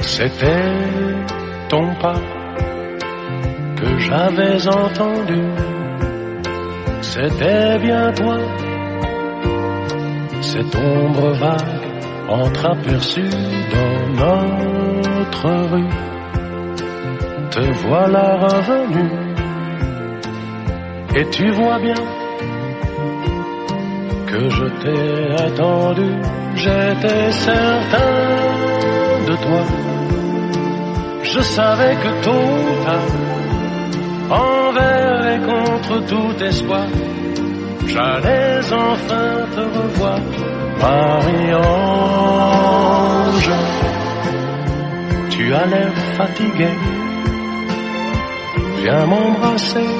C'était ton pas que j'avais entendu. C'était bien toi, cette ombre vague entreaperçue dans notre rue. Te voilà revenu, et tu vois bien que je t'ai attendu. J'étais certain de toi, je savais que tôt ou tard, envers et contre tout espoir, j'allais enfin te revoir. Marie-Ange, tu as l'air fatigué, viens m'embrasser.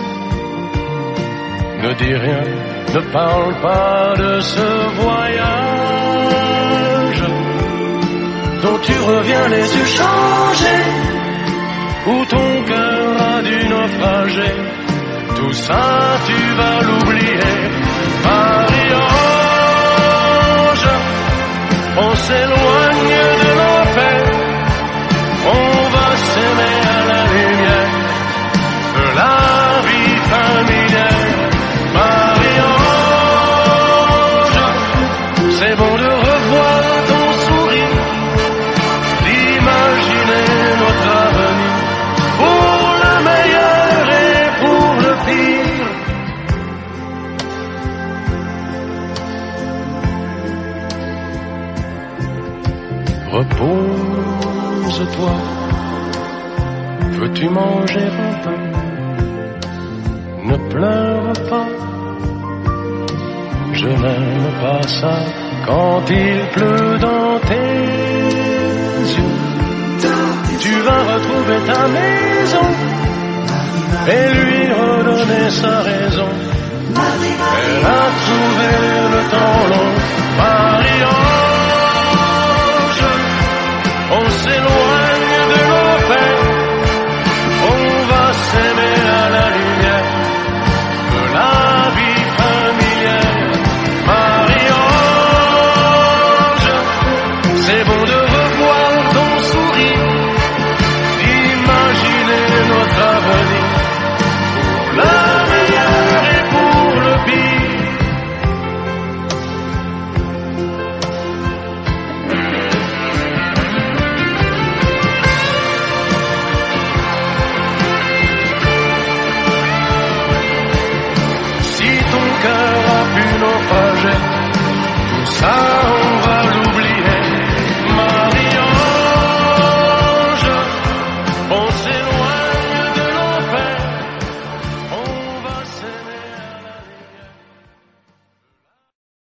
Ne dis rien, ne parle pas de ce voyage dont tu reviens les yeux changés, où ton cœur a dû naufrager. Tout ça tu vas l'oublier. Marie-Ange, on s'éloigne de l'enfer, on va s'aimer à la lumière de la vie familière. Marie-Ange, c'est bon de revoir ton sourire, d'imaginer notre avenir, pour le meilleur et pour le pire. Repose-toi, veux-tu manger un peu? Ne pleure pas, je n'aime pas ça quand il pleut dans tes yeux. Tu vas retrouver ta maison et lui redonner sa raison. Elle a trouvé le temps long, Marie-Ange.